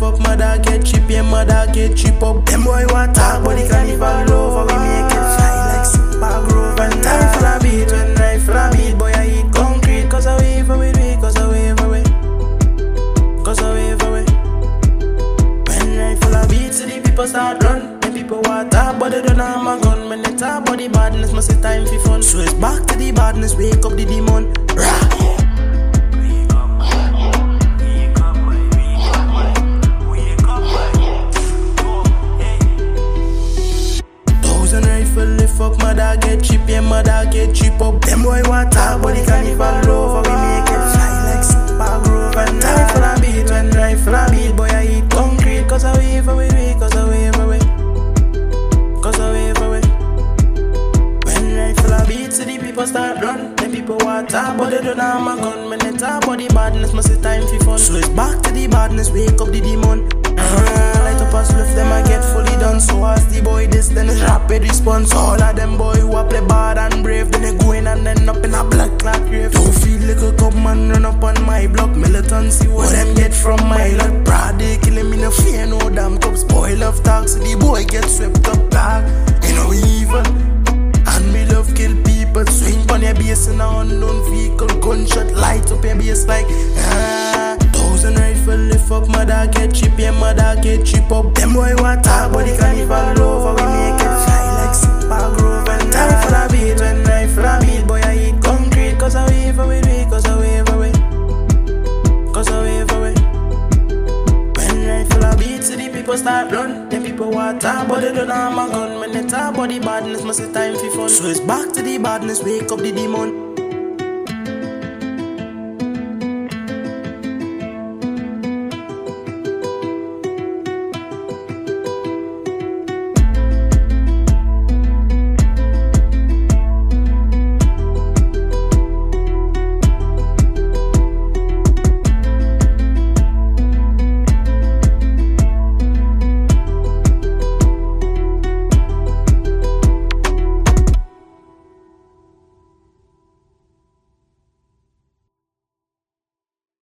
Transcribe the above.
fuck, mother get cheap, yeah, mother get cheap up. Them boy want talk, but they can't even love. We make it fly like super groove. When I feel a beat, when I feel a beat, boy, I eat concrete. Cause I wave away, cause I wave away, cause I wave away. When I feel a beat, see the people start run. The people want talk, but they don't have my gun. When they talk about the badness, must say time for fun. So it's back to the badness, wake up the demon. Rah! Fuck, mother get cheap, yeah, mother get cheap up. Them boy want talk, but they can't even love. We make it fly like super groove. When I feel a beat, when I feel a beat, boy, I eat concrete. Cause I wave away, cause I wave away, cause I wave away. When I feel a beat, see the people start run. Them people want talk, but they don't have my gun. When they talk about the badness, must say time for fun. So it's back to the badness, wake up the demon. Light up and lift them, I get fully done. So as the boy this, then it's rapid response. All of them boy who a play bad and brave, then they go in and end up in a black clock grave. Don't feel like a cup man run up on my block. Militancy, what them get from my lot. Pride, they killing me, no fear, no damn cops. Boy love talk, so the boy get swept up back. You know evil, and me love kill people. Swing on your base in a unknown vehicle. Gunshot light up your base like thousand rifle lift up, mother get cheap, yeah, mother get cheap up. Them boy want talk, but they can't even love. We make it fly like super groove. When I feel a beat, when I feel a beat, boy, I eat concrete. Cause I wave away, cause I wave away, cause I wave away. When I feel a beat, see the people start run. Them people want talk, but they don't have my gun. When they talk about the badness, must say time for fun. So it's back to the badness, wake up the demon.